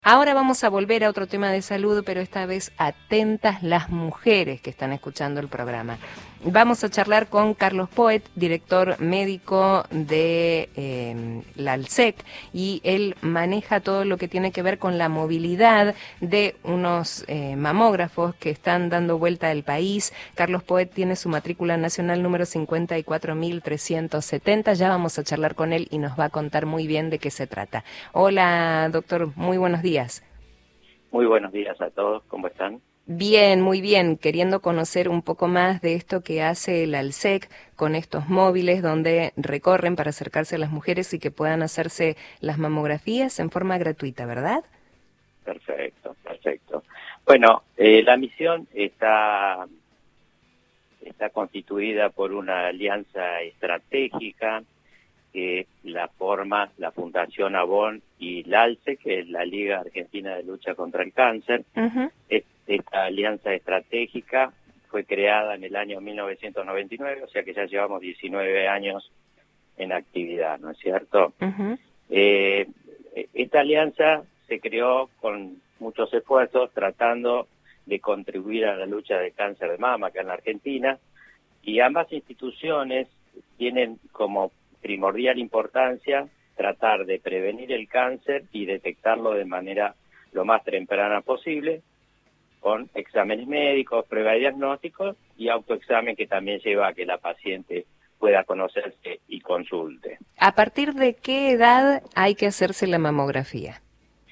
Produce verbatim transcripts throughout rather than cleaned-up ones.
Ahora vamos a volver a otro tema de salud, pero esta vez atentas las mujeres que están escuchando el programa. Vamos a charlar con Carlos Poet, director médico de eh, la ALSEC, y él maneja todo lo que tiene que ver con la movilidad de unos eh, mamógrafos que están dando vuelta al país. Carlos Poet tiene su matrícula nacional número cincuenta y cuatro mil trescientos setenta. Ya vamos a charlar con él y nos va a contar muy bien de qué se trata. Hola, doctor, muy buenos días. Muy buenos días a todos, ¿cómo están? Bien, muy bien, queriendo conocer un poco más de esto que hace el ALSEC con estos móviles donde recorren para acercarse a las mujeres y que puedan hacerse las mamografías en forma gratuita, ¿verdad? Perfecto, perfecto. Bueno, eh, la misión está, está constituida por una alianza estratégica que la forma la Fundación Avon y la ALSEC, que es la Liga Argentina de Lucha contra el Cáncer. Uh-huh. Esta alianza estratégica fue creada en el año mil novecientos noventa y nueve, o sea que ya llevamos diecinueve años en actividad, ¿no es cierto? Uh-huh. Eh, esta alianza se creó con muchos esfuerzos tratando de contribuir a la lucha del cáncer de mama acá en la Argentina, y ambas instituciones tienen como primordial importancia tratar de prevenir el cáncer y detectarlo de manera lo más temprana posible, con exámenes médicos, prueba de diagnóstico y autoexamen que también lleva a que la paciente pueda conocerse y consulte. ¿A partir de qué edad hay que hacerse la mamografía?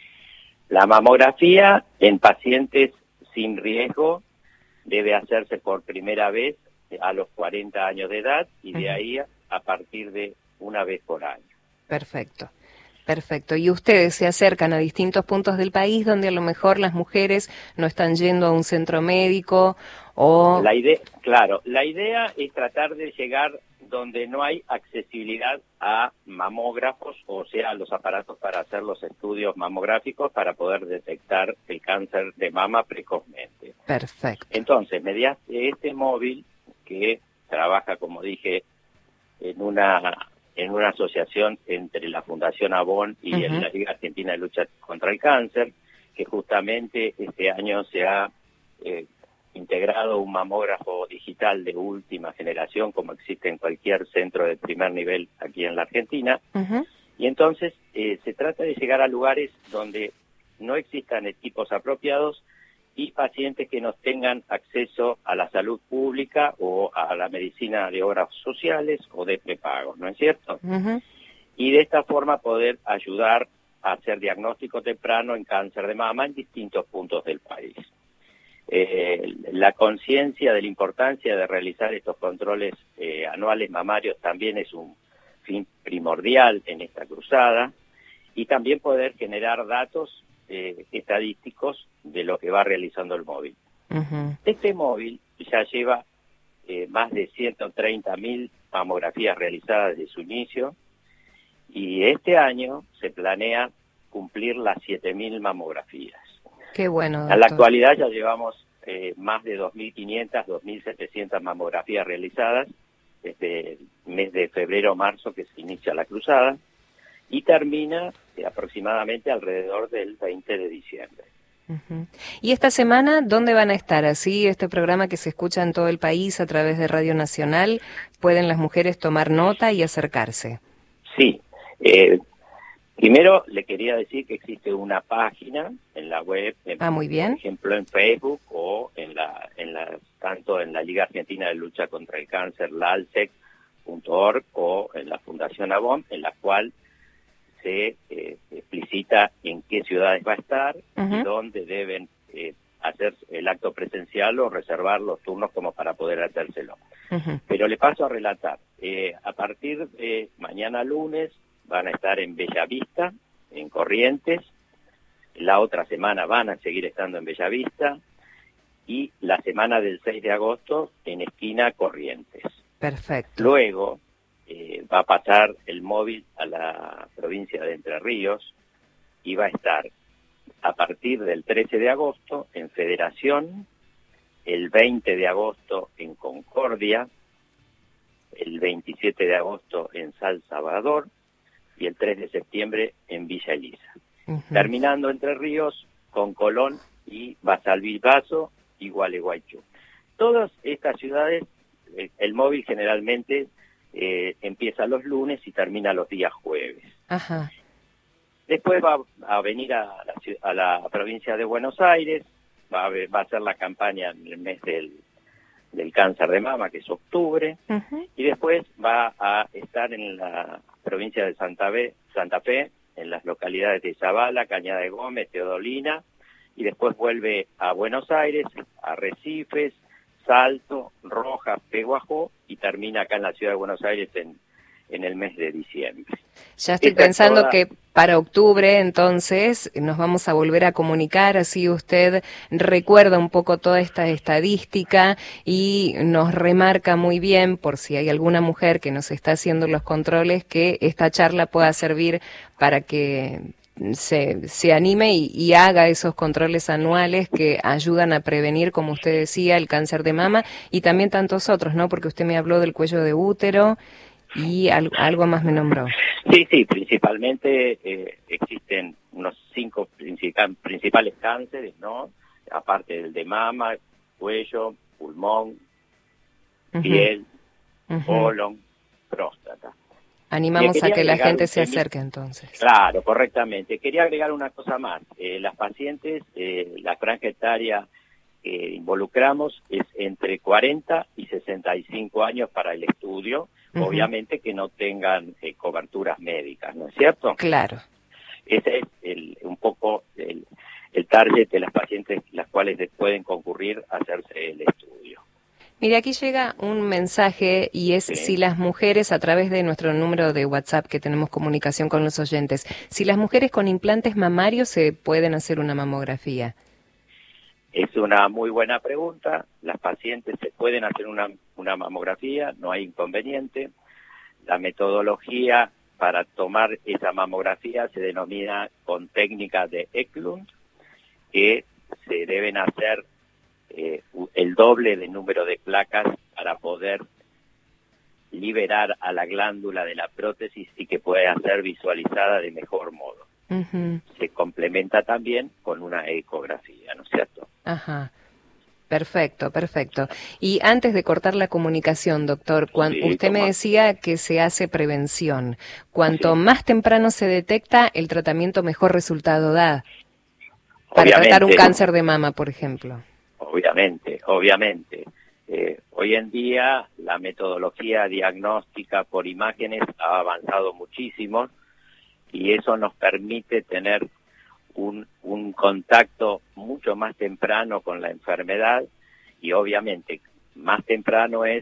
La mamografía en pacientes sin riesgo debe hacerse por primera vez a los cuarenta años de edad y de uh-huh. ahí a partir de una vez por año. Perfecto. Perfecto. Y ustedes se acercan a distintos puntos del país donde a lo mejor las mujeres no están yendo a un centro médico o... La idea, claro, la idea es tratar de llegar donde no hay accesibilidad a mamógrafos, o sea, los aparatos para hacer los estudios mamográficos para poder detectar el cáncer de mama precozmente. Perfecto. Entonces, mediante este móvil que trabaja, como dije, en una en una asociación entre la Fundación Avon y uh-huh. la Liga Argentina de Lucha contra el Cáncer, que justamente este año se ha eh, integrado un mamógrafo digital de última generación, como existe en cualquier centro de primer nivel aquí en la Argentina. Uh-huh. Y entonces eh, se trata de llegar a lugares donde no existan equipos apropiados y pacientes que no tengan acceso a la salud pública o a la medicina de obras sociales o de prepago, ¿no es cierto? Uh-huh. Y de esta forma poder ayudar a hacer diagnóstico temprano en cáncer de mama en distintos puntos del país. Eh, la conciencia de la importancia de realizar estos controles eh, anuales mamarios también es un fin primordial en esta cruzada, y también poder generar datos eh, estadísticos de lo que va realizando el móvil. Uh-huh. Este móvil ya lleva eh, más de ciento treinta mil mamografías realizadas desde su inicio, y este año se planea cumplir las siete mil mamografías. Qué bueno, doctor. En la actualidad ya llevamos eh, más de dos mil quinientas, dos mil setecientas mamografías realizadas desde el mes de febrero o marzo que se inicia la cruzada, y termina eh, aproximadamente alrededor del veinte de diciembre. Uh-huh. ¿Y esta semana dónde van a estar? Así, este programa que se escucha en todo el país a través de Radio Nacional, ¿pueden las mujeres tomar nota y acercarse? Sí. Eh, primero le quería decir que existe una página en la web, en, ah, muy bien. por ejemplo en Facebook o en la, en la tanto en la Liga Argentina de Lucha contra el Cáncer, la alsec punto org, o en la Fundación Avon, en la cual se eh, explicita en qué ciudades va a estar uh-huh. y dónde deben eh, hacer el acto presencial o reservar los turnos como para poder hacérselo. Uh-huh. Pero le paso a relatar. Eh, a partir de mañana lunes van a estar en Bellavista, en Corrientes. La otra semana van a seguir estando en Bellavista. Y la semana del seis de agosto en esquina Corrientes. Perfecto. Luego eh, va a pasar el móvil a la provincia de Entre Ríos y va a estar a partir del trece de agosto en Federación, el veinte de agosto en Concordia, el veintisiete de agosto en San Salvador y el tres de septiembre en Villa Elisa. uh-huh. terminando Entre Ríos con Colón y Basalvilbaso y Gualeguaychú. Todas estas ciudades, el, el móvil generalmente eh, empieza los lunes y termina los días jueves. Ajá. Después va a venir a la, a la provincia de Buenos Aires, va a, va a hacer la campaña en el mes del, del cáncer de mama, que es octubre, uh-huh. y después va a estar en la provincia de Santa Fe, Santa Fe, en las localidades de Zavala, Cañada de Gómez, Teodolina, y después vuelve a Buenos Aires, a Arrecifes, Salto, Rojas, Peguajó, y termina acá en la ciudad de Buenos Aires en, en el mes de diciembre. Ya estoy Esta pensando toda... que para octubre, entonces, nos vamos a volver a comunicar, así usted recuerda un poco toda esta estadística y nos remarca muy bien, por si hay alguna mujer que nos está haciendo los controles, que esta charla pueda servir para que se, se anime y, y haga esos controles anuales que ayudan a prevenir, como usted decía, el cáncer de mama y también tantos otros, ¿no? Porque usted me habló del cuello de útero y algo, algo más me nombró. Sí, sí, principalmente eh, existen unos cinco principal, principales cánceres, ¿no? Aparte del de mama, cuello, pulmón, uh-huh. piel, uh-huh. colon, próstata. Animamos a que la gente se acerque entonces. Claro, correctamente. Quería agregar una cosa más. Eh, las pacientes, eh, la franja etaria que involucramos es entre cuarenta y sesenta y cinco años para el estudio, uh-huh. obviamente que no tengan eh, coberturas médicas, ¿no es cierto? Claro. Ese es el, un poco el, el target de las pacientes las cuales pueden concurrir a hacerse el estudio. Mire, aquí llega un mensaje y es sí. si las mujeres, a través de nuestro número de WhatsApp que tenemos comunicación con los oyentes, si las mujeres con implantes mamarios se pueden hacer una mamografía. Es una muy buena pregunta. Las pacientes se pueden hacer una, una mamografía, no hay inconveniente. La metodología para tomar esa mamografía se denomina con técnica de Eklund, que se deben hacer eh, el doble de número de placas para poder liberar a la glándula de la prótesis y que pueda ser visualizada de mejor modo. Uh-huh. Se complementa también con una ecografía, ¿no es cierto? Ajá. Perfecto, perfecto. Y antes de cortar la comunicación, doctor, cuando sí, usted me decía que se hace prevención. Cuanto sí. más temprano se detecta, el tratamiento mejor resultado da. Para obviamente, tratar un cáncer de mama, por ejemplo. Obviamente, obviamente. Eh, hoy en día la metodología diagnóstica por imágenes ha avanzado muchísimo y eso nos permite tener un, un contacto mucho más temprano con la enfermedad y obviamente más temprano es,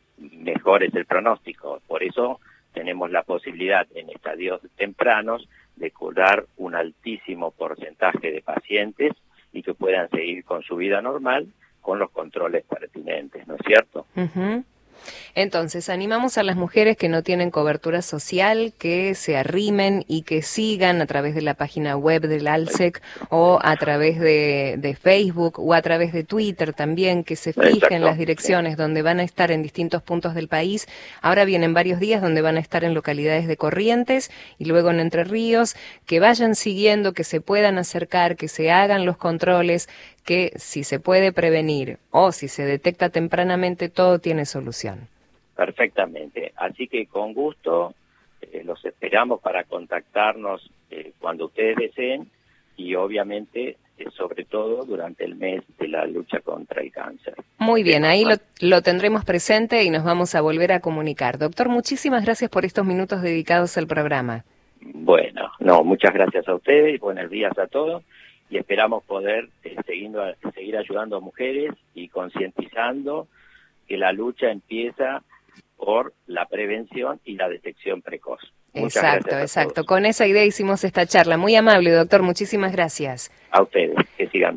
mejor es el pronóstico. Por eso tenemos la posibilidad en estadios tempranos de curar un altísimo porcentaje de pacientes y que puedan seguir con su vida normal con los controles pertinentes, ¿no es cierto? Uh-huh. Entonces, animamos a las mujeres que no tienen cobertura social que se arrimen y que sigan a través de la página web del ALSEC o a través de, de Facebook o a través de Twitter también, que se fijen Exacto. las direcciones donde van a estar en distintos puntos del país. Ahora vienen varios días donde van a estar en localidades de Corrientes y luego en Entre Ríos, que vayan siguiendo, que se puedan acercar, que se hagan los controles, que si se puede prevenir o si se detecta tempranamente, todo tiene solución. Perfectamente. Así que con gusto eh, los esperamos para contactarnos eh, cuando ustedes deseen y obviamente, eh, sobre todo, durante el mes de la lucha contra el cáncer. Muy bien, ahí lo, lo tendremos presente y nos vamos a volver a comunicar. Doctor, muchísimas gracias por estos minutos dedicados al programa. Bueno, no, muchas gracias a ustedes, buenos días a todos. Y esperamos poder eh, seguir, seguir ayudando a mujeres y concientizando que la lucha empieza por la prevención y la detección precoz. Muchas exacto, exacto. Todos. Con esa idea hicimos esta charla. Muy amable, doctor. Muchísimas gracias. A ustedes. Que sigan bien.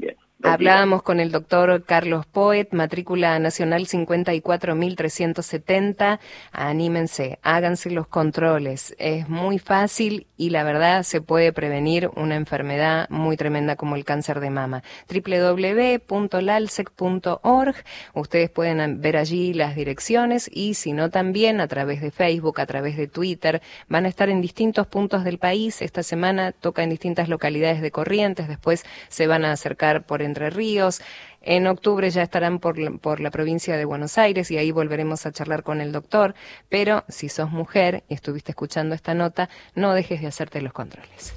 Hablábamos con el doctor Carlos Poet, matrícula nacional cincuenta y cuatro mil trescientos setenta. Anímense, háganse los controles. Es muy fácil y la verdad se puede prevenir una enfermedad muy tremenda como el cáncer de mama. doble u doble u doble u punto lalsec punto org. Ustedes pueden ver allí las direcciones y si no también a través de Facebook, a través de Twitter. Van a estar en distintos puntos del país. Esta semana toca en distintas localidades de Corrientes. Después se van a acercar por Entre Ríos. En octubre ya estarán por la, por la provincia de Buenos Aires y ahí volveremos a charlar con el doctor. Pero si sos mujer y estuviste escuchando esta nota, no dejes de hacerte los controles.